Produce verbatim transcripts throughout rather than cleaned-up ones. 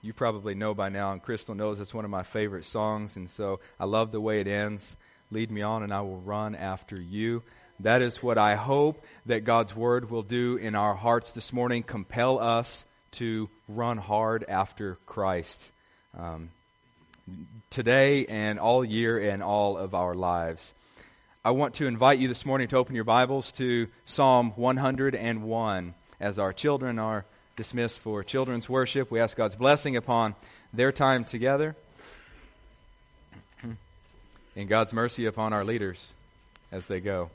you probably know by now, and Crystal knows it's one of my favorite songs, and so I love the way it ends. Lead me on and I will run after you. That is what I hope that God's Word will do in our hearts this morning, compel us to run hard after Christ um, today and all year and all of our lives. I want to invite you this morning to open your Bibles to Psalm one hundred one. As our children are dismissed for children's worship, we ask God's blessing upon their time together and God's mercy upon our leaders as they go.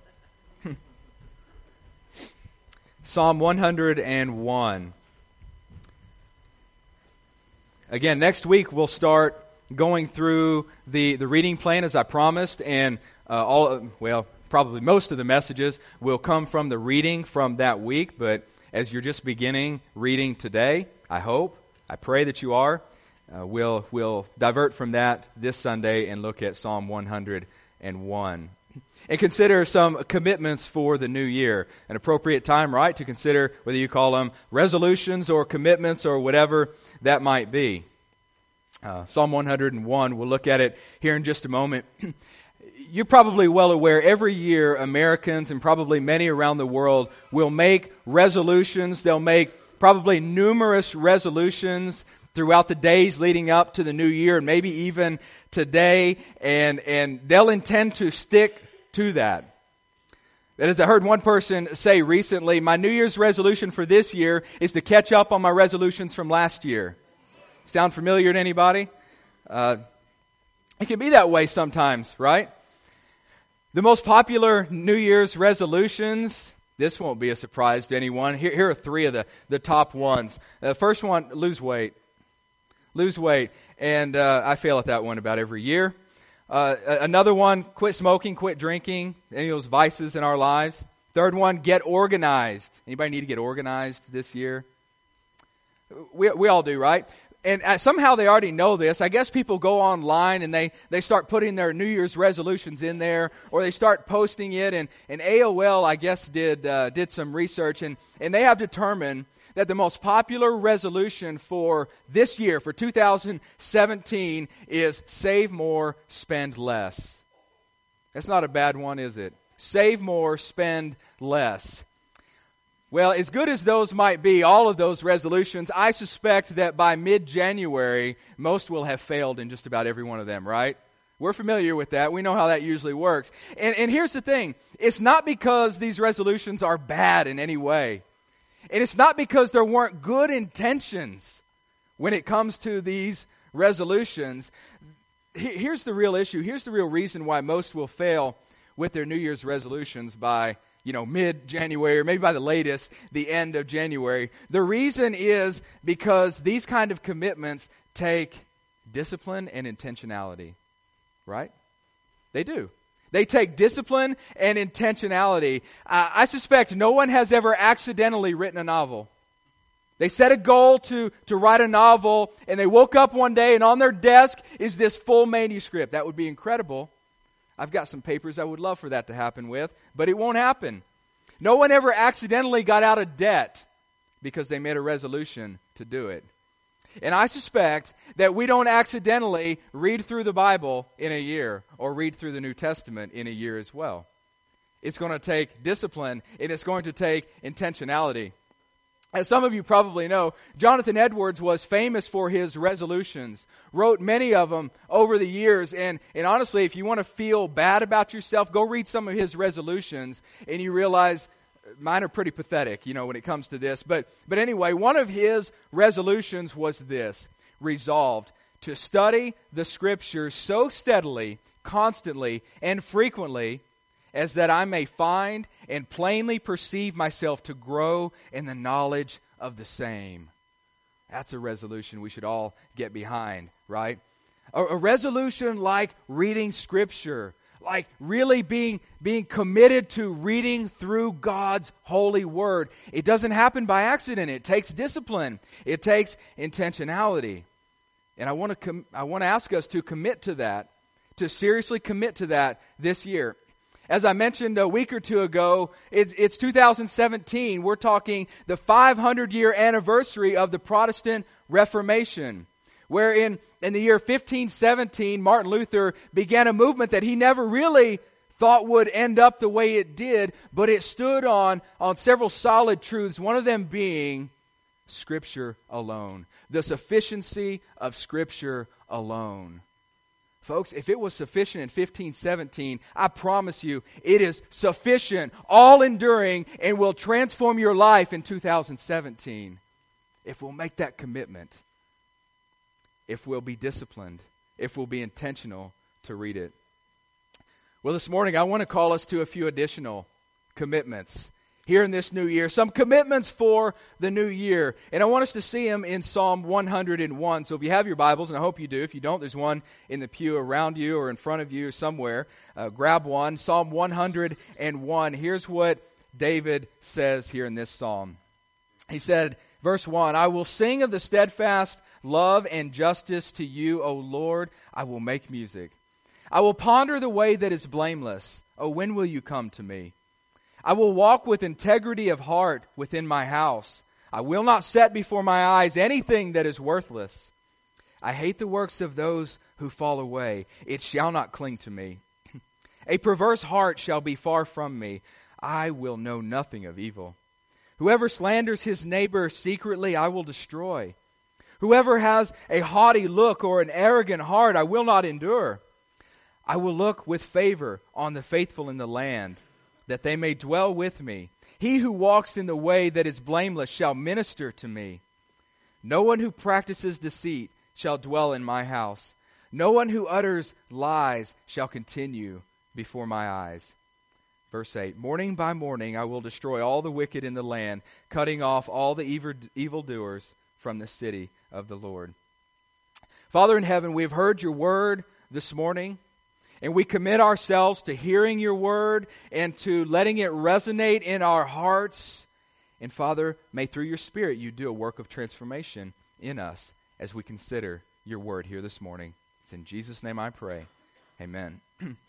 Psalm one hundred one. Again, next week we'll start going through the, the reading plan as I promised, and uh, all well, probably most of the messages will come from the reading from that week, but as you're just beginning reading today, I hope, I pray that you are, uh, we'll, we'll divert from that this Sunday and look at Psalm one hundred one. And consider some commitments for the new year. An appropriate time, right, to consider whether you call them resolutions or commitments or whatever that might be. Uh, Psalm one hundred one, we'll look at it here in just a moment. You're probably well aware every year Americans and probably many around the world will make resolutions. They'll make probably numerous resolutions throughout the days leading up to the new year and maybe even today, and, and they'll intend to stick to that. That is, I heard one person say recently, my New Year's resolution for this year is to catch up on my resolutions from last year. Sound familiar to anybody? Uh, it can be that way sometimes, right? The most popular New Year's resolutions, this won't be a surprise to anyone. Here, here are three of the, the top ones. The first one, lose weight. Lose weight. And uh, I fail at that one about every year. Uh, another one, quit smoking, quit drinking, any of those vices in our lives. Third one, get organized. Anybody need to get organized this year? We we all do, right? And uh, somehow they already know this. I guess people go online and they, they start putting their New Year's resolutions in there, or they start posting it. And, and A O L, I guess, did uh, did some research, and, and they have determined that the most popular resolution for this year, for two thousand seventeen, is save more, spend less. That's not a bad one, is it? Save more, spend less. Well, as good as those might be, all of those resolutions, I suspect that by mid-January, most will have failed in just about every one of them, right? We're familiar with that. We know how that usually works. And, and here's the thing. It's not because these resolutions are bad in any way. And it's not because there weren't good intentions when it comes to these resolutions. Here's the real issue. Here's the real reason why most will fail with their New Year's resolutions by, you know, mid-January, or maybe by the latest, the end of January. The reason is because these kind of commitments take discipline and intentionality, right? They do. They take discipline and intentionality. Uh, I suspect no one has ever accidentally written a novel. They set a goal to, to write a novel, and they woke up one day, and on their desk is this full manuscript. That would be incredible. I've got some papers I would love for that to happen with, but it won't happen. No one ever accidentally got out of debt because they made a resolution to do it. And I suspect that we don't accidentally read through the Bible in a year or read through the New Testament in a year as well. It's going to take discipline, and it's going to take intentionality. As some of you probably know, Jonathan Edwards was famous for his resolutions, wrote many of them over the years, and, and honestly, if you want to feel bad about yourself, go read some of his resolutions, and you realize mine are pretty pathetic, you know, when it comes to this. But but anyway, one of his resolutions was this: resolved to study the Scriptures so steadily, constantly, and frequently as that I may find and plainly perceive myself to grow in the knowledge of the same. That's a resolution we should all get behind, right? A, a resolution like reading Scripture, like really being, being committed to reading through God's holy Word. It doesn't happen by accident. It takes discipline. It takes intentionality. And I want to com- I want to ask us to commit to that, to seriously commit to that this year. As I mentioned a week or two ago, it's, it's two thousand seventeen. We're talking the five hundred year anniversary of the Protestant Reformation. where in, in the year fifteen seventeen, Martin Luther began a movement that he never really thought would end up the way it did, but it stood on, on several solid truths, one of them being Scripture alone. The sufficiency of Scripture alone. Folks, if it was sufficient in fifteen seventeen, I promise you, it is sufficient, all-enduring, and will transform your life in two thousand seventeen. If we'll make that commitment, if we'll be disciplined, if we'll be intentional to read it. Well, this morning I want to call us to a few additional commitments here in this new year. Some commitments for the new year. And I want us to see them in Psalm one hundred one. So if you have your Bibles, and I hope you do. If you don't, there's one in the pew around you or in front of you or somewhere. Uh, grab one. Psalm one hundred one. Here's what David says here in this psalm. He said, verse one, I will sing of the steadfast love and justice to you, O Lord. I will make music. I will ponder the way that is blameless. Oh, when will you come to me? I will walk with integrity of heart within my house. I will not set before my eyes anything that is worthless. I hate the works of those who fall away. It shall not cling to me. A perverse heart shall be far from me. I will know nothing of evil. Whoever slanders his neighbor secretly, I will destroy. Whoever has a haughty look or an arrogant heart, I will not endure. I will look with favor on the faithful in the land, that they may dwell with me. He who walks in the way that is blameless shall minister to me. No one who practices deceit shall dwell in my house. No one who utters lies shall continue before my eyes. Verse eight, morning by morning I will destroy all the wicked in the land, cutting off all the evil evildoers from the city of the Lord. Father in heaven, we have heard your word this morning. And we commit ourselves to hearing your word and to letting it resonate in our hearts. And Father, may through your Spirit you do a work of transformation in us as we consider your word here this morning. It's in Jesus' name I pray. Amen.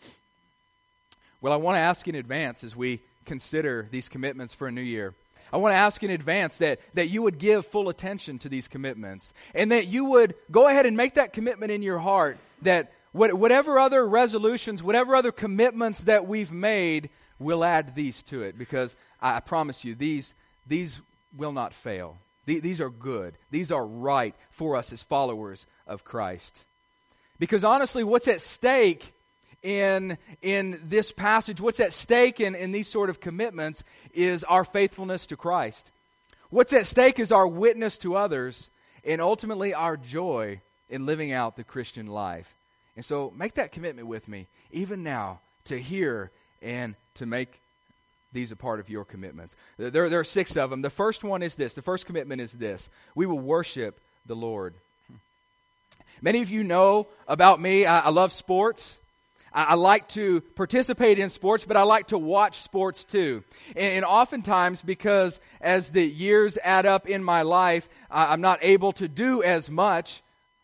Well, I want to ask in advance as we consider these commitments for a new year. I want to ask in advance that, that you would give full attention to these commitments. And that you would go ahead and make that commitment in your heart that whatever other resolutions, whatever other commitments that we've made, we'll add these to it. Because I promise you, these, these will not fail. These are good. These are right for us as followers of Christ. Because honestly, what's at stake in, in this passage, what's at stake in, in these sort of commitments is our faithfulness to Christ. What's at stake is our witness to others and ultimately our joy in living out the Christian life. And so make that commitment with me, even now, to hear and to make these a part of your commitments. There, there are six of them. The first one is this. The first commitment is this. We will worship the Lord. Many of you know about me. I, I love sports. I, I like to participate in sports, but I like to watch sports too. And, and oftentimes, because as the years add up in my life, I, I'm not able to do as much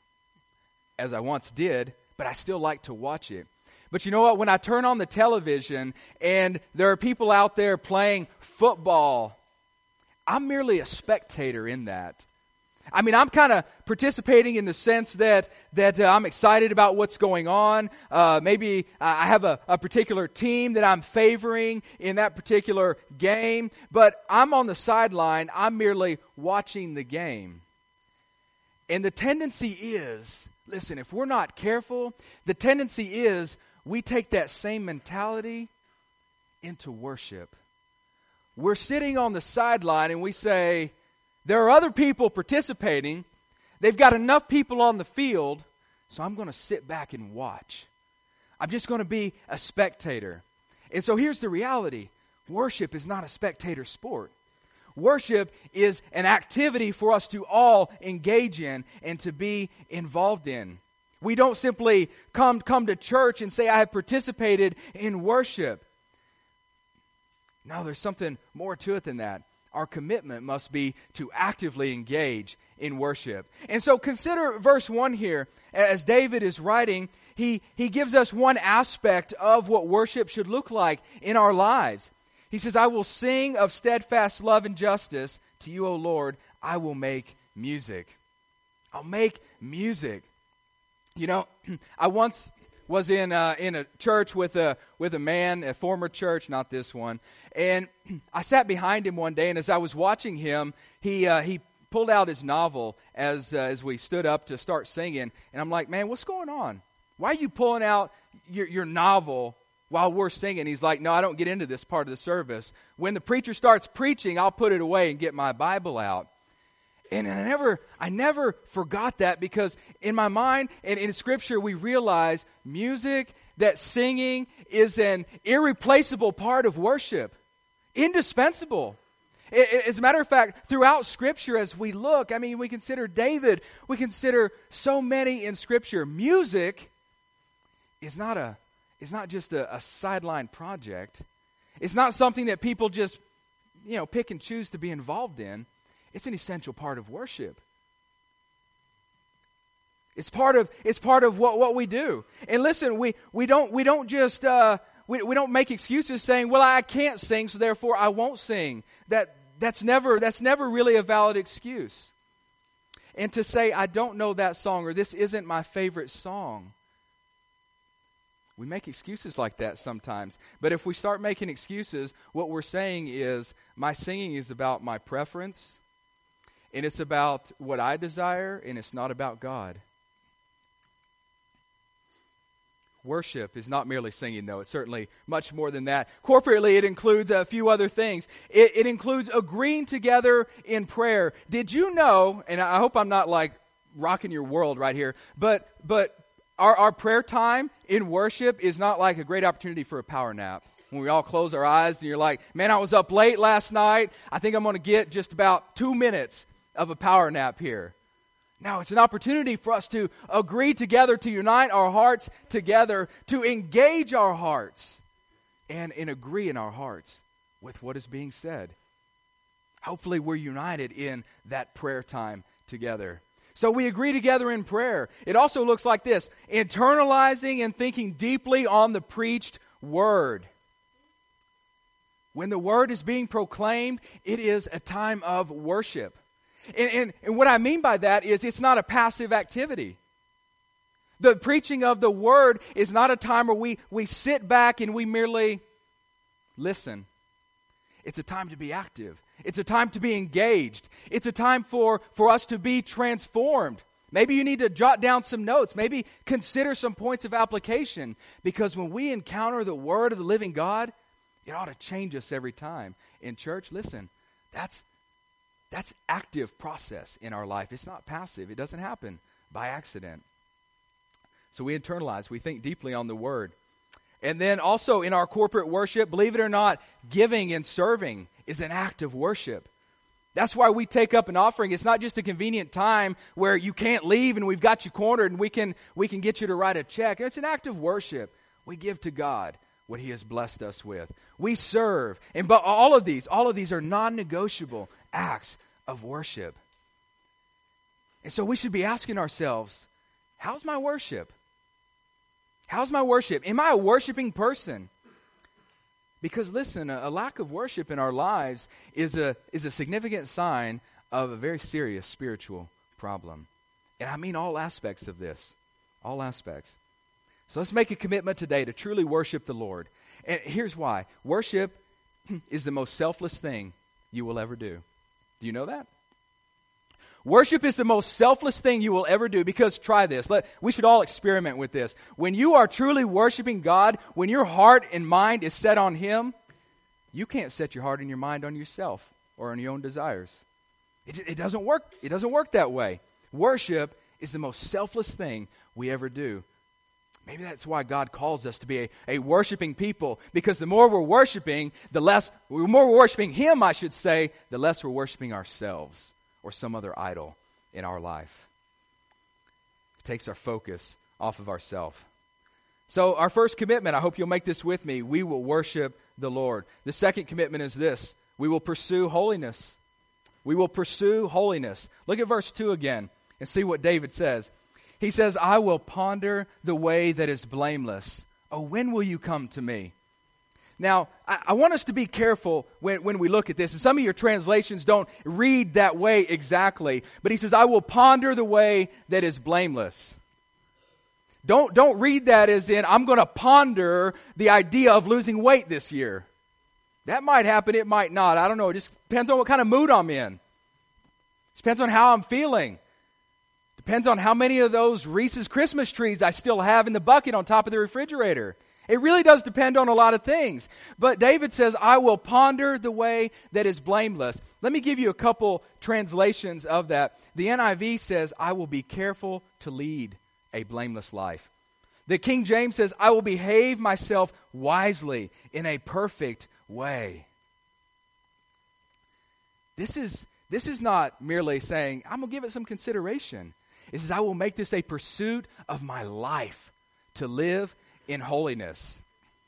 as I once did, but I still like to watch it. But you know what? When I turn on the television and there are people out there playing football, I'm merely a spectator in that. I mean, I'm kind of participating in the sense that that uh, I'm excited about what's going on. Uh, maybe I have a, a particular team that I'm favoring in that particular game, but I'm on the sideline. I'm merely watching the game. And the tendency is, listen, if we're not careful, the tendency is we take that same mentality into worship. We're sitting on the sideline and we say, there are other people participating. They've got enough people on the field, so I'm going to sit back and watch. I'm just going to be a spectator. And so here's the reality. Worship is not a spectator sport. Worship is an activity for us to all engage in and to be involved in. We don't simply come, come to church and say, I have participated in worship. No, there's something more to it than that. Our commitment must be to actively engage in worship. And so consider verse one here. As David is writing, he, he gives us one aspect of what worship should look like in our lives. He says, I will sing of steadfast love and justice to you, O Lord. I will make music. I'll make music. You know, I once was in uh, in a church with a with a man, a former church, not this one, and I sat behind him one day, and as I was watching him, he uh, he pulled out his novel as uh, as we stood up to start singing, and I'm like, man, what's going on? Why are you pulling out your your novel while we're singing? He's like, no, I don't get into this part of the service. When the preacher starts preaching, I'll put it away and get my Bible out. And I never, I never forgot that, because in my mind and in Scripture we realize music, that singing is an irreplaceable part of worship, indispensable. As a matter of fact, throughout Scripture, as we look, I mean, we consider David, we consider so many in Scripture. Music is not a, is not just a, a sideline project. It's not something that people just, you know, pick and choose to be involved in. It's an essential part of worship. It's part of it's part of what, what we do. And listen, we we don't we don't just uh, we we don't make excuses saying, well, I can't sing, so therefore I won't sing. That that's never that's never really a valid excuse. And to say I don't know that song, or this isn't my favorite song. We make excuses like that sometimes. But if we start making excuses, what we're saying is my singing is about my preference, and it's about what I desire, and it's not about God. Worship is not merely singing, though. It's certainly much more than that. Corporately, it includes a few other things. It, it includes agreeing together in prayer. Did you know, and I hope I'm not like rocking your world right here, but but our, our prayer time in worship is not like a great opportunity for a power nap. When we all close our eyes and you're like, man, I was up late last night. I think I'm going to get just about two minutes of a power nap here. No, it's an opportunity for us to agree together, to unite our hearts together, to engage our hearts, and, and agree in our hearts with what is being said. Hopefully we're united in that prayer time together. So we agree together in prayer. It also looks like this: internalizing and thinking deeply on the preached word. When the word is being proclaimed, it is a time of worship. And, and, and what I mean by that is it's not a passive activity. The preaching of the word is not a time where we, we sit back and we merely listen. It's a time to be active. It's a time to be engaged. It's a time for, for us to be transformed. Maybe you need to jot down some notes. Maybe consider some points of application. Because when we encounter the word of the living God, it ought to change us every time. In church, listen, that's That's active process in our life. It's not passive. It doesn't happen by accident. So we internalize. We think deeply on the word. And then also in our corporate worship, believe it or not, giving and serving is an act of worship. That's why we take up an offering. It's not just a convenient time where you can't leave and we've got you cornered and we can we can get you to write a check. It's an act of worship. We give to God what He has blessed us with. We serve. And but all of these, all of these are non-negotiable acts of worship. And so we should be asking ourselves, how's my worship? How's my worship? Am I a worshiping person? Because listen, a, a lack of worship in our lives is a is a significant sign of a very serious spiritual problem. And I mean all aspects of this. All aspects. So let's make a commitment today to truly worship the Lord. And here's why. Worship is the most selfless thing you will ever do. Do you know that? Worship is the most selfless thing you will ever do, because try this. Let, we should all experiment with this. When you are truly worshiping God, when your heart and mind is set on Him, you can't set your heart and your mind on yourself or on your own desires. It, it doesn't work. It doesn't work that way. Worship is the most selfless thing we ever do. Maybe that's why God calls us to be a, a worshiping people, because the more we're worshiping, the less, the more we're worshiping Him, I should say, the less we're worshiping ourselves or some other idol in our life. It takes our focus off of ourselves. So our first commitment, I hope you'll make this with me, we will worship the Lord. The second commitment is this: we will pursue holiness. We will pursue holiness. Look at verse two again and see what David says. He says, I will ponder the way that is blameless. Oh, when will you come to me? Now, I, I want us to be careful when, when we look at this. And some of your translations don't read that way exactly. But he says, I will ponder the way that is blameless. Don't, don't read that as in, I'm going to ponder the idea of losing weight this year. That might happen, it might not. I don't know. It just depends on what kind of mood I'm in. It depends on how I'm feeling. Depends on how many of those Reese's Christmas trees I still have in the bucket on top of the refrigerator. It really does depend on a lot of things. But David says, I will ponder the way that is blameless. Let me give you a couple translations of that. The N I V says, I will be careful to lead a blameless life. The King James says, I will behave myself wisely in a perfect way. This is, this is not merely saying, I'm going to give it some consideration. It says, I will make this a pursuit of my life to live in holiness.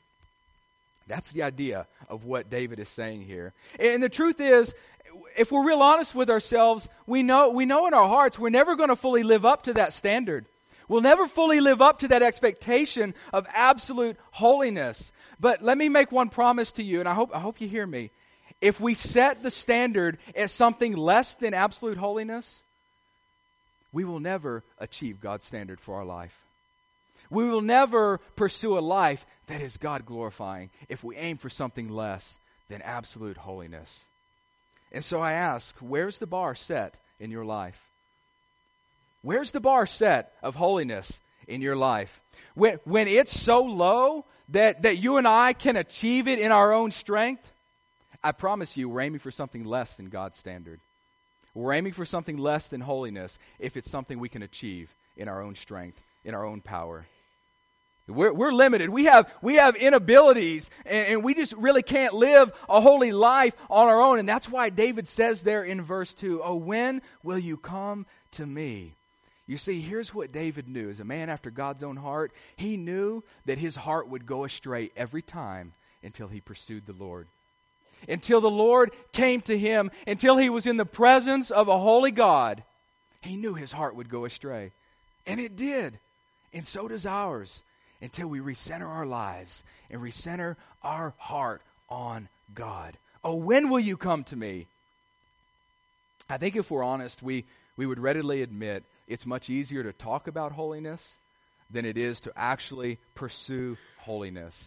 That's the idea of what David is saying here. And the truth is, if we're real honest with ourselves, we know we know in our hearts we're never going to fully live up to that standard. We'll never fully live up to that expectation of absolute holiness. But let me make one promise to you, and I hope I hope you hear me. If we set the standard at something less than absolute holiness, we will never achieve God's standard for our life. We will never pursue a life that is God-glorifying if we aim for something less than absolute holiness. And so I ask, where's the bar set in your life? Where's the bar set of holiness in your life? When, when it's so low that, that you and I can achieve it in our own strength, I promise you we're aiming for something less than God's standard. We're aiming for something less than holiness if it's something we can achieve in our own strength, in our own power. We're, we're limited. We have we have inabilities, and, and we just really can't live a holy life on our own. And that's why David says there in verse two, oh, when will you come to me? You see, here's what David knew. As a man after God's own heart, he knew that his heart would go astray every time until he pursued the Lord. Until the Lord came to him, until he was in the presence of a holy God, he knew his heart would go astray. And it did. And so does ours. Until we recenter our lives and recenter our heart on God. Oh, when will you come to me? I think if we're honest, we, we would readily admit it's much easier to talk about holiness than it is to actually pursue holiness.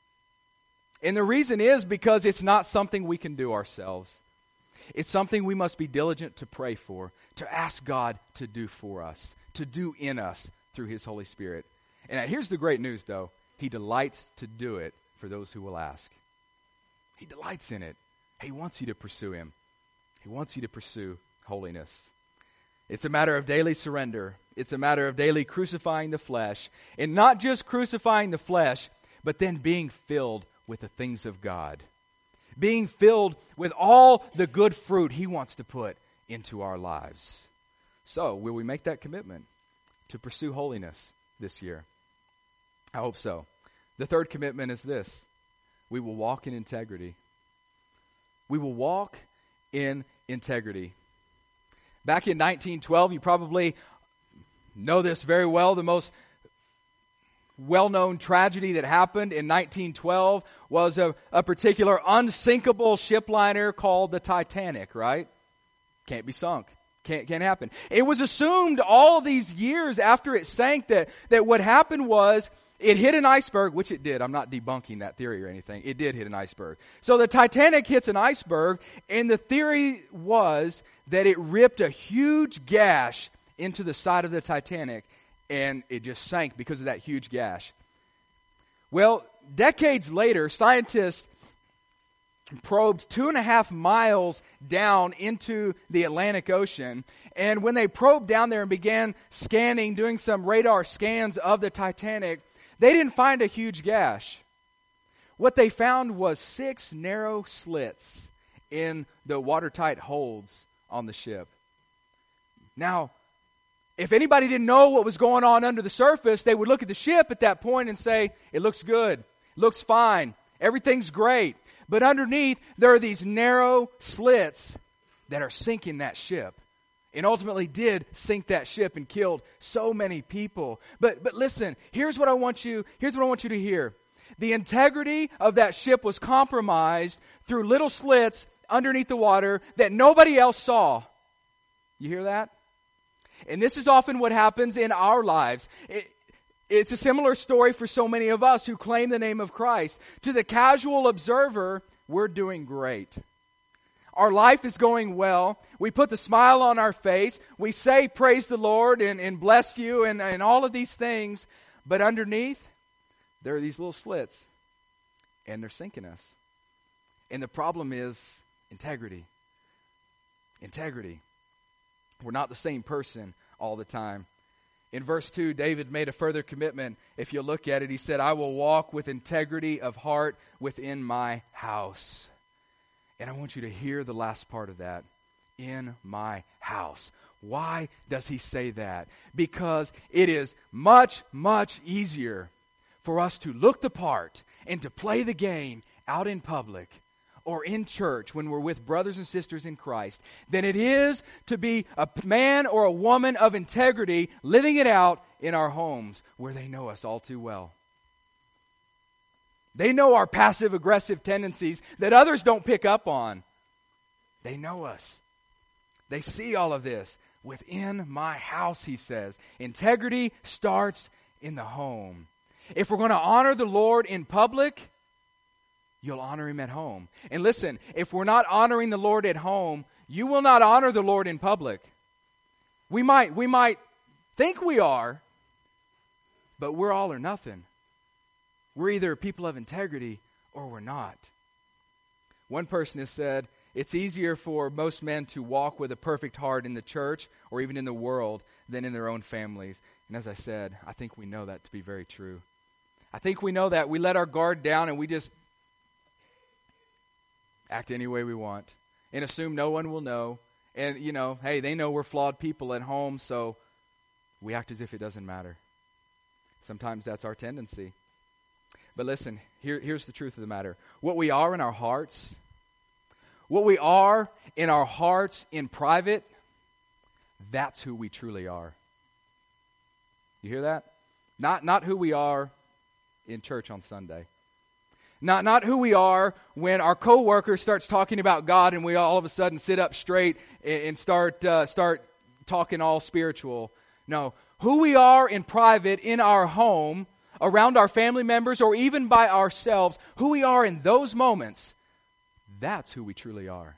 And the reason is because it's not something we can do ourselves. It's something we must be diligent to pray for, to ask God to do for us, to do in us through His Holy Spirit. And here's the great news, though. He delights to do it for those who will ask. He delights in it. He wants you to pursue Him. He wants you to pursue holiness. It's a matter of daily surrender. It's a matter of daily crucifying the flesh. And not just crucifying the flesh, but then being filled with the things of God. Being filled with all the good fruit He wants to put into our lives. So, will we make that commitment to pursue holiness this year? I hope so. The third commitment is this. We will walk in integrity. We will walk in integrity. Back in nineteen twelve, you probably know this very well. The most well-known tragedy that happened in nineteen twelve was a, a particular unsinkable ship liner called the Titanic, right? Can't be sunk. Can't, can't happen. It was assumed all these years after it sank that, that what happened was it hit an iceberg, which it did. I'm not debunking that theory or anything. It did hit an iceberg. So the Titanic hits an iceberg, and the theory was that it ripped a huge gash into the side of the Titanic, and it just sank because of that huge gash. Well, decades later, scientists probed two and a half miles down into the Atlantic Ocean. And when they probed down there and began scanning, doing some radar scans of the Titanic, they didn't find a huge gash. What they found was six narrow slits in the watertight holds on the ship. Now, if anybody didn't know what was going on under the surface, they would look at the ship at that point and say, it looks good, it looks fine, everything's great. But underneath, there are these narrow slits that are sinking that ship. And ultimately did sink that ship and killed so many people. But but listen, here's what I want you, here's what I want you to hear. The integrity of that ship was compromised through little slits underneath the water that nobody else saw. You hear that? And this is often what happens in our lives. It, it's a similar story for so many of us who claim the name of Christ. To the casual observer, we're doing great. Our life is going well. We put the smile on our face. We say, praise the Lord and, and bless you and, and all of these things. But underneath, there are these little slits. And they're sinking us. And the problem is integrity. Integrity. We're not the same person all the time. In verse two, David made a further commitment. If you look at it, he said, I will walk with integrity of heart within my house. And I want you to hear the last part of that. In my house. Why does he say that? Because it is much, much easier for us to look the part and to play the game out in public or in church when we're with brothers and sisters in Christ than it is to be a man or a woman of integrity living it out in our homes where they know us all too well. They know our passive-aggressive tendencies that others don't pick up on. They know us. They see all of this. Within my house, he says. Integrity starts in the home. If we're going to honor the Lord in public, you'll honor Him at home. And listen, if we're not honoring the Lord at home, you will not honor the Lord in public. We might, we might think we are, but we're all or nothing. We're either people of integrity or we're not. One person has said, it's easier for most men to walk with a perfect heart in the church or even in the world than in their own families. And as I said, I think we know that to be very true. I think we know that. We let our guard down and we just act any way we want and assume no one will know. And, you know, hey, they know we're flawed people at home, so we act as if it doesn't matter. Sometimes that's our tendency. But listen, here, here's the truth of the matter. What we are in our hearts, what we are in our hearts in private, that's who we truly are. You hear that? Not, not who we are in church on Sunday. Not, not who we are when our coworker starts talking about God and we all of a sudden sit up straight and, and start, uh, start talking all spiritual. No, who we are in private, in our home, around our family members, or even by ourselves, who we are in those moments, that's who we truly are.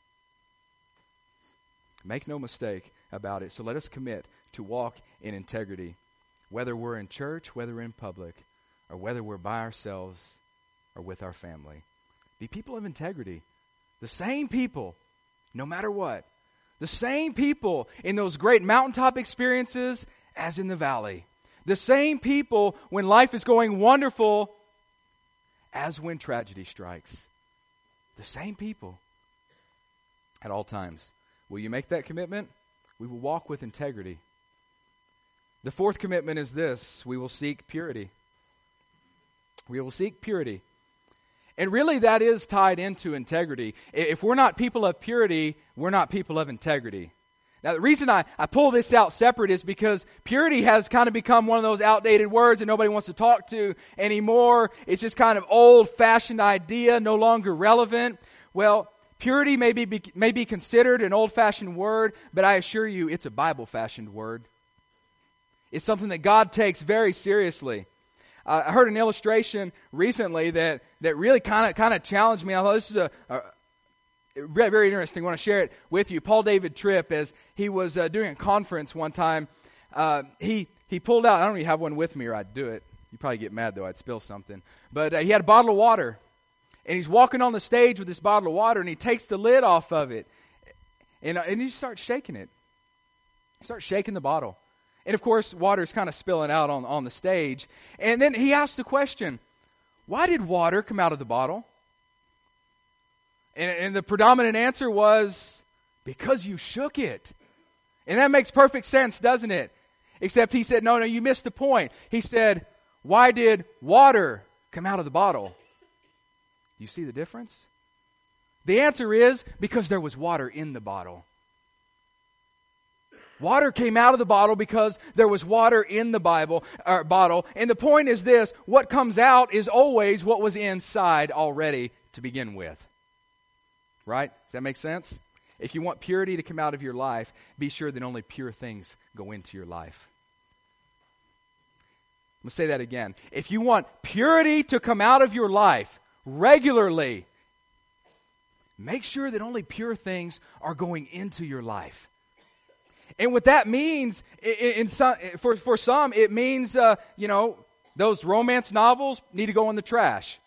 Make no mistake about it. So let us commit to walk in integrity, whether we're in church, whether we're in public, or whether we're by ourselves or with our family. Be people of integrity. The same people, no matter what. The same people in those great mountaintop experiences as in the valley. The same people when life is going wonderful as when tragedy strikes. The same people at all times. Will you make that commitment? We will walk with integrity. The fourth commitment is this: we will seek purity. We will seek purity. And really that is tied into integrity. If we're not people of purity, we're not people of integrity. Now, the reason I, I pull this out separate is because purity has kind of become one of those outdated words that nobody wants to talk to anymore. It's just kind of old-fashioned idea, no longer relevant. Well, purity may be, may be considered an old-fashioned word, but I assure you it's a Bible-fashioned word. It's something that God takes very seriously. Uh, I heard an illustration recently that, that really kind of kind of challenged me. I thought this is a, a Very, very interesting. I want to share it with you. Paul David Tripp, as he was uh, doing a conference one time, uh, he he pulled out, I don't even have one with me or I'd do it. You'd probably get mad though, I'd spill something. But uh, he had a bottle of water. And he's walking on the stage with this bottle of water and he takes the lid off of it. And, uh, and he starts shaking it. He starts shaking the bottle. And of course, water's kind of spilling out on, on the stage. And then he asked the question, why did water come out of the bottle? And, and the predominant answer was, because you shook it. And that makes perfect sense, doesn't it? Except he said, no, no, you missed the point. He said, why did water come out of the bottle? You see the difference? The answer is, because there was water in the bottle. Water came out of the bottle because there was water in the Bible or bottle. And the point is this, what comes out is always what was inside already to begin with. Right? Does that make sense? If you want purity to come out of your life, be sure that only pure things go into your life. I'm going to say that again. If you want purity to come out of your life regularly, make sure that only pure things are going into your life. And what that means, in, in some, for, for some, it means, uh, you know, those romance novels need to go in the trash.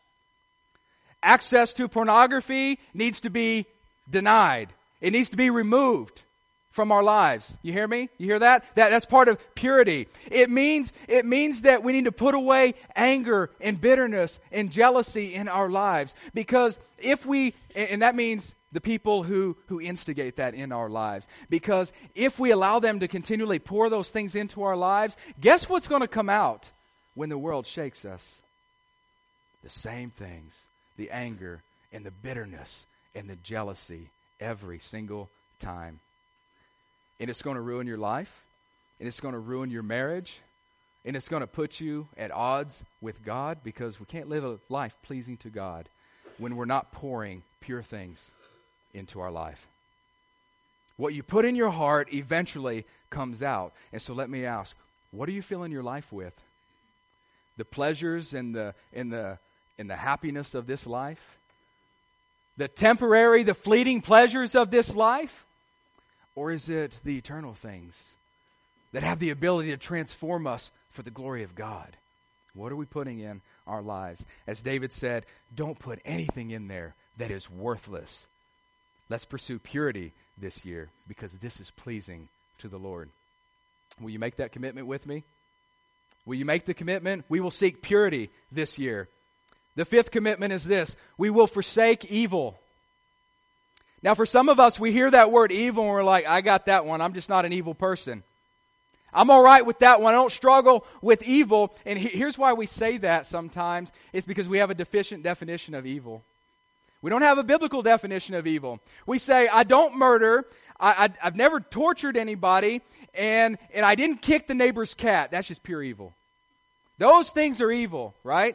Access to pornography needs to be denied. It needs to be removed from our lives. You hear me? You hear that? That that's part of purity. It means it means that we need to put away anger and bitterness and jealousy in our lives. Because if we, and that means the people who, who instigate that in our lives. Because if we allow them to continually pour those things into our lives, guess what's going to come out when the world shakes us? The same things. The anger and the bitterness and the jealousy every single time. And it's going to ruin your life. And it's going to ruin your marriage. And it's going to put you at odds with God, because we can't live a life pleasing to God when we're not pouring pure things into our life. What you put in your heart eventually comes out. And so let me ask, what do you fill in your life with? The pleasures and the and the and the happiness of this life? The temporary, the fleeting pleasures of this life? Or is it the eternal things that have the ability to transform us for the glory of God? What are we putting in our lives? As David said, don't put anything in there that is worthless. Let's pursue purity this year, because this is pleasing to the Lord. Will you make that commitment with me? Will you make the commitment? We will seek purity this year. The fifth commitment is this: we will forsake evil. Now, for some of us, we hear that word evil and we're like, I got that one. I'm just not an evil person. I'm all right with that one. I don't struggle with evil. And he, here's why we say that sometimes. It's because we have a deficient definition of evil. We don't have a biblical definition of evil. We say, I don't murder. I, I, I've never tortured anybody. And, and I didn't kick the neighbor's cat. That's just pure evil. Those things are evil, right?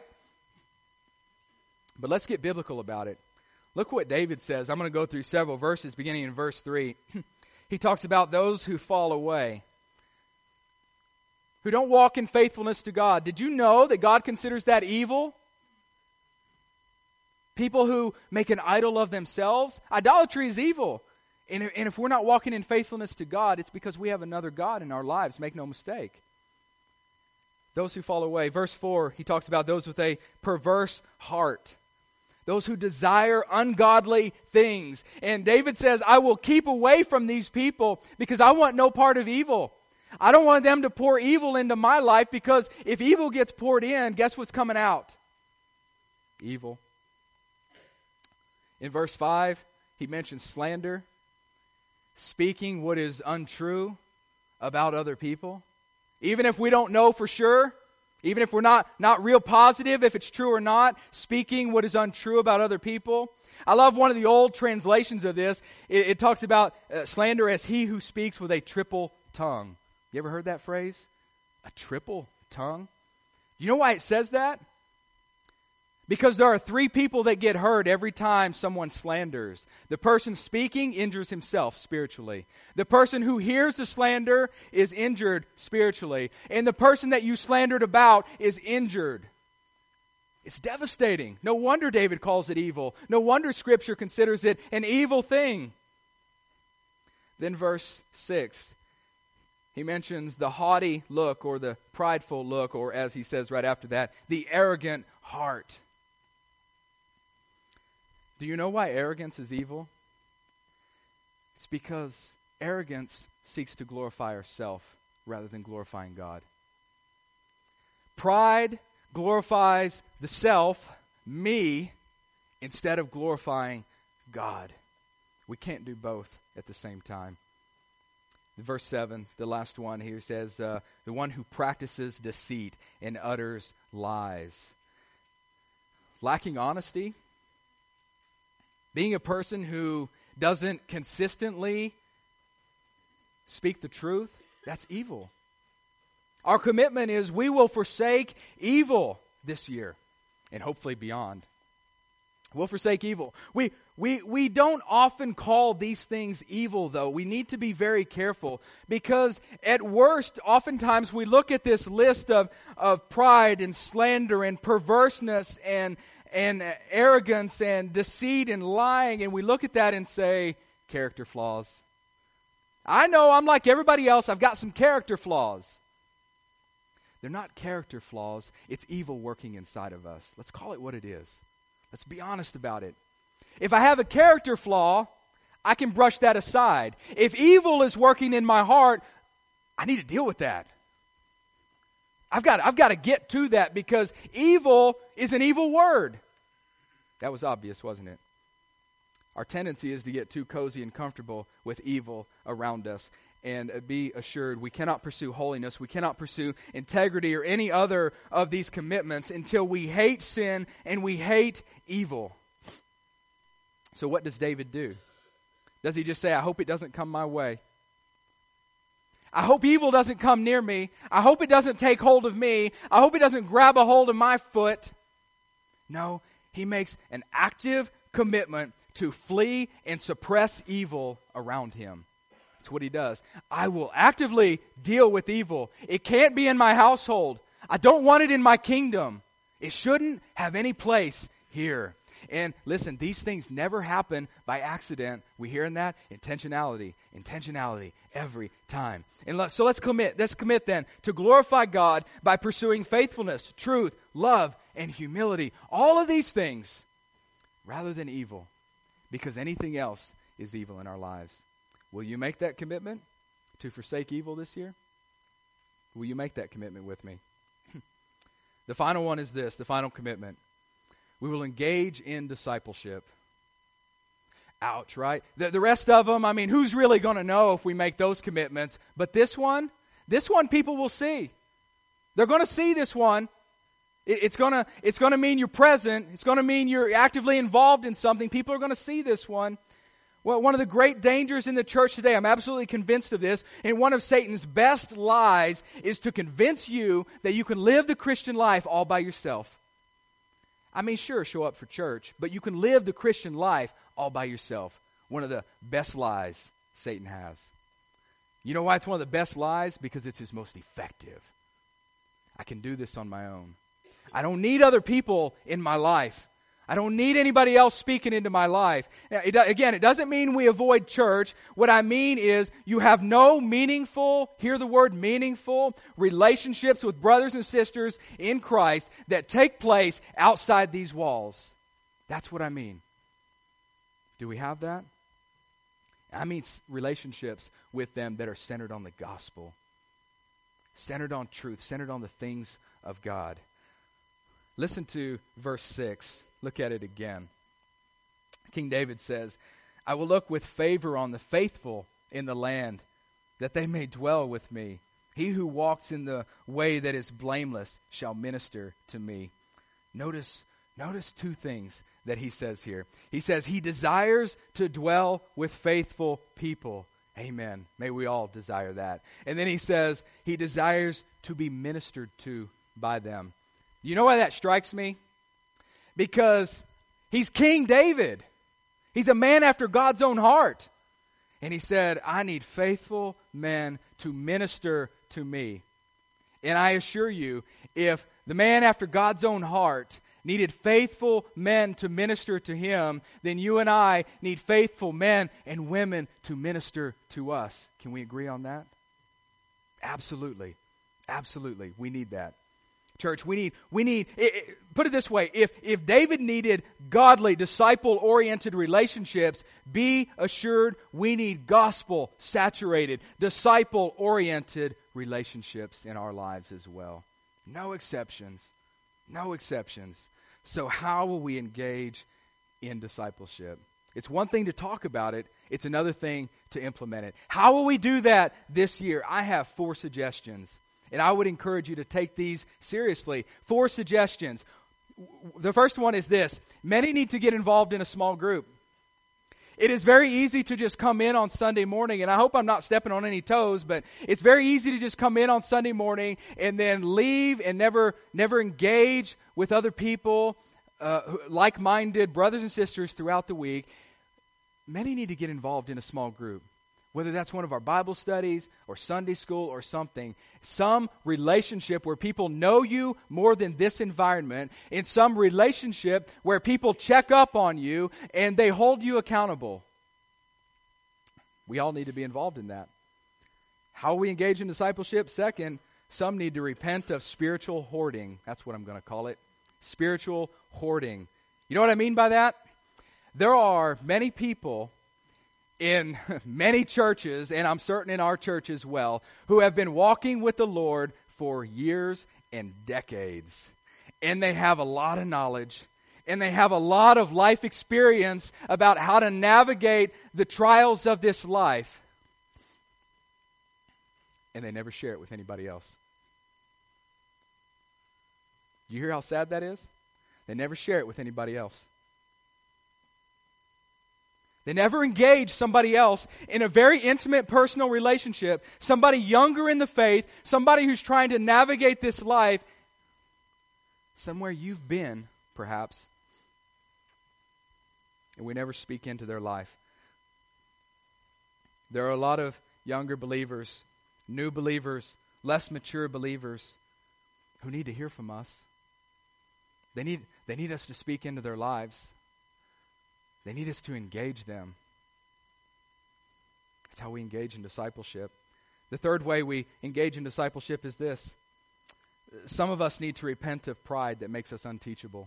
But let's get biblical about it. Look what David says. I'm going to go through several verses beginning in verse three. He talks about those who fall away, who don't walk in faithfulness to God. Did you know that God considers that evil? People who make an idol of themselves. Idolatry is evil. And if, and if we're not walking in faithfulness to God, it's because we have another God in our lives. Make no mistake. Those who fall away. Verse four, he talks about those with a perverse heart. Those who desire ungodly things. And David says, I will keep away from these people because I want no part of evil. I don't want them to pour evil into my life, because if evil gets poured in, guess what's coming out? Evil. In verse five, he mentions slander, speaking what is untrue about other people. Even if we don't know for sure, even if we're not, not real positive if it's true or not, speaking what is untrue about other people. I love one of the old translations of this. It, it talks about uh, slander as he who speaks with a triple tongue. You ever heard that phrase? A triple tongue? You know why it says that? Because there are three people that get hurt every time someone slanders. The person speaking injures himself spiritually. The person who hears the slander is injured spiritually. And the person that you slandered about is injured. It's devastating. No wonder David calls it evil. No wonder Scripture considers it an evil thing. Then verse six, he mentions the haughty look, or the prideful look, or as he says right after that, the arrogant heart. Do you know why arrogance is evil? It's because arrogance seeks to glorify ourselves rather than glorifying God. Pride glorifies the self, me, instead of glorifying God. We can't do both at the same time. Verse seven, the last one here says, uh, the one who practices deceit and utters lies. Lacking honesty. Being a person who doesn't consistently speak the truth, that's evil. Our commitment is we will forsake evil this year and hopefully beyond. We'll forsake evil. We, we, we don't often call these things evil, though. We need to be very careful because at worst, oftentimes we look at this list of, of pride and slander and perverseness and, and arrogance and deceit and lying, and we look at that and say, character flaws. I know I'm like everybody else. I've got some character flaws. They're not character flaws. It's evil working inside of us. Let's call it what it is. Let's be honest about it. If I have a character flaw, I can brush that aside. If evil is working in my heart, I need to deal with that. I've got, I've got to get to that because evil is an evil word. That was obvious, wasn't it? Our tendency is to get too cozy and comfortable with evil around us. And be assured, we cannot pursue holiness, we cannot pursue integrity or any other of these commitments until we hate sin and we hate evil. So what does David do? Does he just say, I hope it doesn't come my way? I hope evil doesn't come near me. I hope it doesn't take hold of me. I hope it doesn't grab a hold of my foot. No, he makes an active commitment to flee and suppress evil around him. That's what he does. I will actively deal with evil. It can't be in my household. I don't want it in my kingdom. It shouldn't have any place here. And listen, these things never happen by accident. We hearing that? Intentionality. Intentionality every time. And let, so let's commit. Let's commit then to glorify God by pursuing faithfulness, truth, love, and humility. All of these things rather than evil. Because anything else is evil in our lives. Will you make that commitment to forsake evil this year? Will you make that commitment with me? The final one is this, the final commitment. We will engage in discipleship. Ouch, right? The, the rest of them, I mean, who's really going to know if we make those commitments? But this one, this one people will see. They're going to see this one. It, it's going to it's going to mean you're present. It's going to mean you're actively involved in something. People are going to see this one. Well, one of the great dangers in the church today, I'm absolutely convinced of this, and one of Satan's best lies is to convince you that you can live the Christian life all by yourself. I mean, sure, show up for church, but you can live the Christian life all by yourself. One of the best lies Satan has. You know why it's one of the best lies? Because it's his most effective. I can do this on my own. I don't need other people in my life. I don't need anybody else speaking into my life. It, again, it doesn't mean we avoid church. What I mean is you have no meaningful, hear the word meaningful, relationships with brothers and sisters in Christ that take place outside these walls. That's what I mean. Do we have that? I mean relationships with them that are centered on the gospel, centered on truth, centered on the things of God. Listen to verse six. Look at it again. King David says, I will look with favor on the faithful in the land, that they may dwell with me. He who walks in the way that is blameless shall minister to me. Notice, notice two things that he says here. He says he desires to dwell with faithful people. Amen. May we all desire that. And then he says he desires to be ministered to by them. You know why that strikes me? Because he's King David. He's a man after God's own heart. And he said, I need faithful men to minister to me. And I assure you, if the man after God's own heart needed faithful men to minister to him, then you and I need faithful men and women to minister to us. Can we agree on that? Absolutely. Absolutely. We need that. Church, we need, we need, it, it, put it this way, if, if David needed godly, disciple-oriented relationships, be assured we need gospel-saturated, disciple-oriented relationships in our lives as well. No exceptions. No exceptions. So how will we engage in discipleship? It's one thing to talk about it. It's another thing to implement it. How will we do that this year? I have four suggestions. And I would encourage you to take these seriously. Four suggestions. The first one is this. Many need to get involved in a small group. It is very easy to just come in on Sunday morning, and I hope I'm not stepping on any toes, but it's very easy to just come in on Sunday morning and then leave and never never engage with other people, uh, like-minded brothers and sisters throughout the week. Many need to get involved in a small group, whether that's one of our Bible studies or Sunday school or something, some relationship where people know you more than this environment, in some relationship where people check up on you and they hold you accountable. We all need to be involved in that. How we engage in discipleship? Second, some need to repent of spiritual hoarding. That's what I'm going to call it. Spiritual hoarding. You know what I mean by that? There are many people in many churches, and I'm certain in our church as well, who have been walking with the Lord for years and decades. And they have a lot of knowledge, and they have a lot of life experience about how to navigate the trials of this life. And they never share it with anybody else. You hear how sad that is? They never share it with anybody else. They never engage somebody else in a very intimate personal relationship, somebody younger in the faith, somebody who's trying to navigate this life, somewhere you've been, perhaps, and we never speak into their life. There are a lot of younger believers, new believers, less mature believers who need to hear from us. They need, they need us to speak into their lives. They need us to engage them. That's how we engage in discipleship. The third way we engage in discipleship is this. Some of us need to repent of pride that makes us unteachable.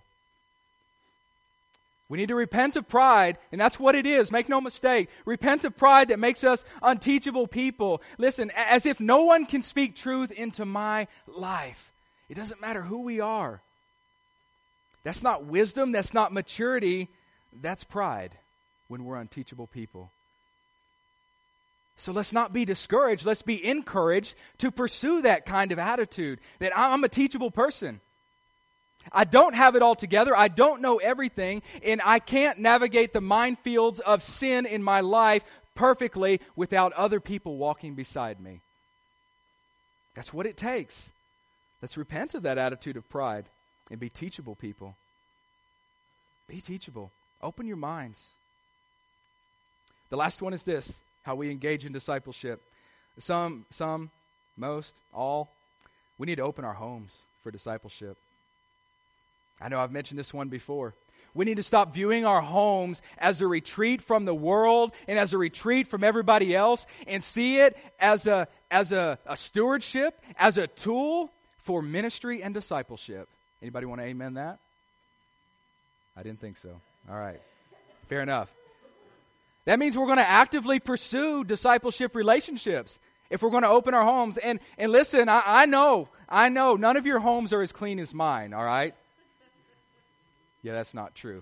We need to repent of pride, and that's what it is. Make no mistake. Repent of pride that makes us unteachable people. Listen, as if no one can speak truth into my life. It doesn't matter who we are. That's not wisdom. That's not maturity. That's pride when we're unteachable people. So let's not be discouraged. Let's be encouraged to pursue that kind of attitude, that I'm a teachable person. I don't have it all together. I don't know everything, and I can't navigate the minefields of sin in my life perfectly without other people walking beside me. That's what it takes. Let's repent of that attitude of pride and be teachable people. Be teachable. Open your minds. The last one is this, how we engage in discipleship. Some, some, most, all, we need to open our homes for discipleship. I know I've mentioned this one before. We need to stop viewing our homes as a retreat from the world and as a retreat from everybody else, and see it as a, as a, a stewardship, as a tool for ministry and discipleship. Anybody want to amen that? I didn't think so. All right. Fair enough. That means we're going to actively pursue discipleship relationships if we're going to open our homes. And and listen, I, I know, I know none of your homes are as clean as mine, all right? Yeah, that's not true.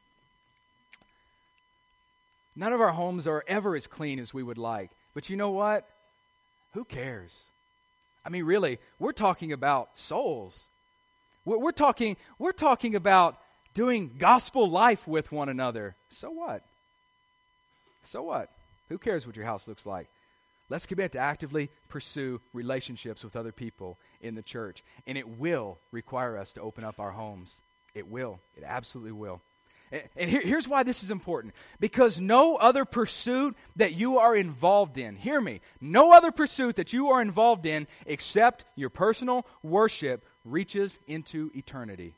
None of our homes are ever as clean as we would like. But you know what? Who cares? I mean, really, we're talking about souls. We're, we're talking, we're talking about doing gospel life with one another. So what? So what? Who cares what your house looks like? Let's commit to actively pursue relationships with other people in the church. And it will require us to open up our homes. It will. It absolutely will. And, and here, here's why this is important. Because no other pursuit that you are involved in, hear me, no other pursuit that you are involved in except your personal worship reaches into eternity.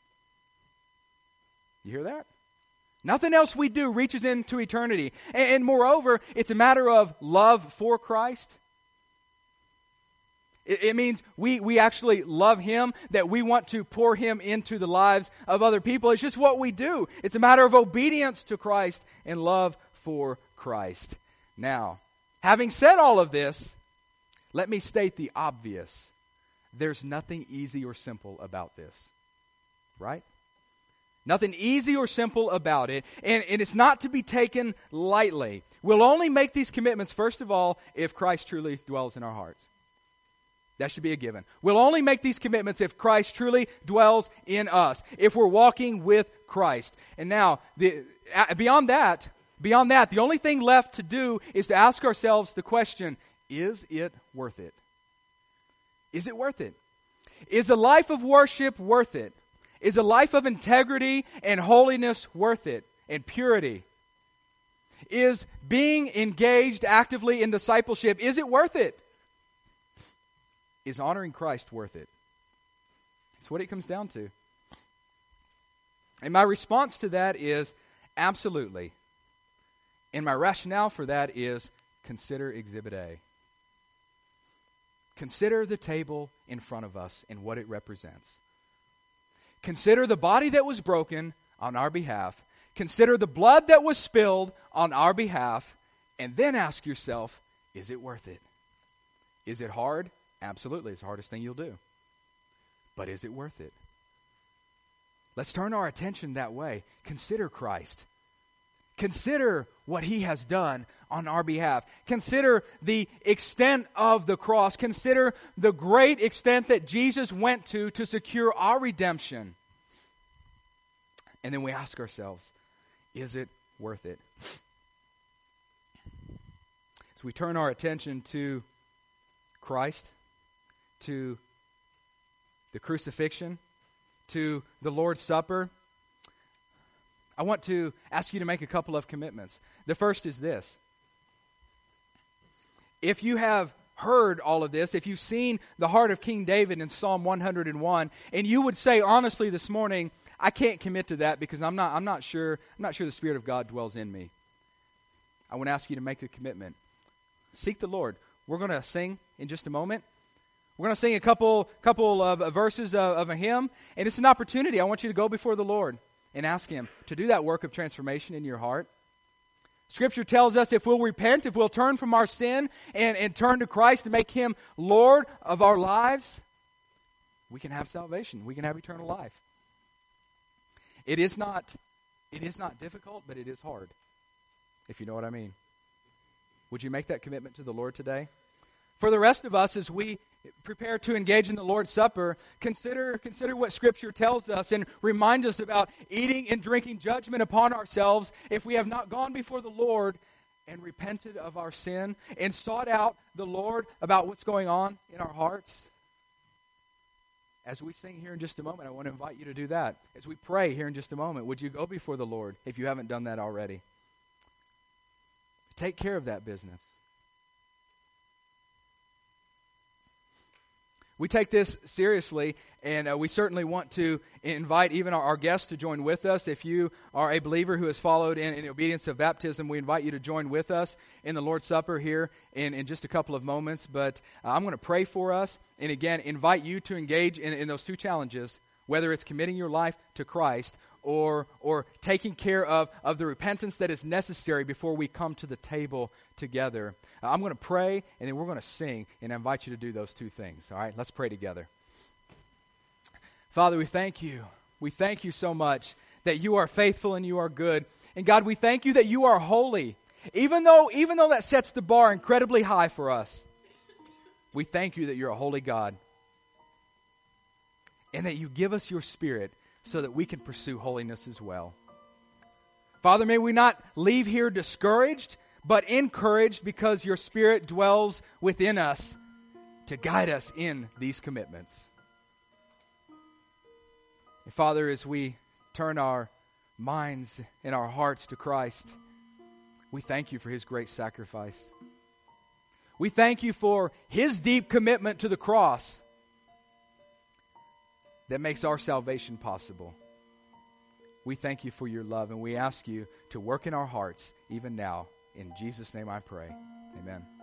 You hear that? Nothing else we do reaches into eternity. And, and moreover, it's a matter of love for Christ. It, it means we, we actually love Him, that we want to pour Him into the lives of other people. It's just what we do. It's a matter of obedience to Christ and love for Christ. Now, having said all of this, let me state the obvious. There's nothing easy or simple about this. Right? Nothing easy or simple about it, and, and it's not to be taken lightly. We'll only make these commitments, first of all, if Christ truly dwells in our hearts. That should be a given. We'll only make these commitments if Christ truly dwells in us, if we're walking with Christ. And now, the, beyond that, Beyond that, the only thing left to do is to ask ourselves the question, is it worth it? Is it worth it? Is a life of worship worth it? Is a life of integrity and holiness worth it? And purity? Is being engaged actively in discipleship, is it worth it? Is honoring Christ worth it? That's what it comes down to. And my response to that is absolutely. And my rationale for that is consider Exhibit A. Consider the table in front of us and what it represents. Consider the body that was broken on our behalf. Consider the blood that was spilled on our behalf. And then ask yourself, is it worth it? Is it hard? Absolutely. It's the hardest thing you'll do. But is it worth it? Let's turn our attention that way. Consider Christ. Consider what He has done on our behalf. Consider the extent of the cross. Consider the great extent that Jesus went to to secure our redemption. And then we ask ourselves, is it worth it? So we turn our attention to Christ, to the crucifixion, to the Lord's Supper. I want to ask you to make a couple of commitments. The first is this. If you have heard all of this, if you've seen the heart of King David in Psalm one hundred one, and you would say honestly this morning, I can't commit to that because I'm not I'm not sure I'm not sure the Spirit of God dwells in me. I want to ask you to make a commitment. Seek the Lord. We're going to sing in just a moment. We're going to sing a couple couple of verses of, of a hymn, and it's an opportunity. I want you to go before the Lord and ask Him to do that work of transformation in your heart. Scripture tells us if we'll repent, if we'll turn from our sin and, and turn to Christ and make Him Lord of our lives, we can have salvation. We can have eternal life. It is not, it is not difficult, but it is hard, if you know what I mean. Would you make that commitment to the Lord today? For the rest of us, as we prepare to engage in the Lord's Supper, consider, consider what Scripture tells us and remind us about eating and drinking judgment upon ourselves if we have not gone before the Lord and repented of our sin and sought out the Lord about what's going on in our hearts. As we sing here in just a moment, I want to invite you to do that. As we pray here in just a moment, would you go before the Lord if you haven't done that already? Take care of that business. We take this seriously, and uh, we certainly want to invite even our, our guests to join with us. If you are a believer who has followed in, in the obedience of baptism, we invite you to join with us in the Lord's Supper here in, in just a couple of moments. But uh, I'm going to pray for us, and again, invite you to engage in, in those two challenges, whether it's committing your life to Christ or or taking care of, of the repentance that is necessary before we come to the table together. Uh, I'm going to pray, and then we're going to sing, and I invite you to do those two things. All right, let's pray together. Father, we thank you. We thank you so much that you are faithful and you are good. And God, we thank you that you are holy. Even though, even though that sets the bar incredibly high for us, we thank you that you're a holy God. And that you give us your Spirit so that we can pursue holiness as well. Father, may we not leave here discouraged, but encouraged because your Spirit dwells within us to guide us in these commitments. And Father, as we turn our minds and our hearts to Christ, we thank you for His great sacrifice. We thank you for His deep commitment to the cross that makes our salvation possible. We thank you for your love, and we ask you to work in our hearts even now. In Jesus' name I pray. Amen.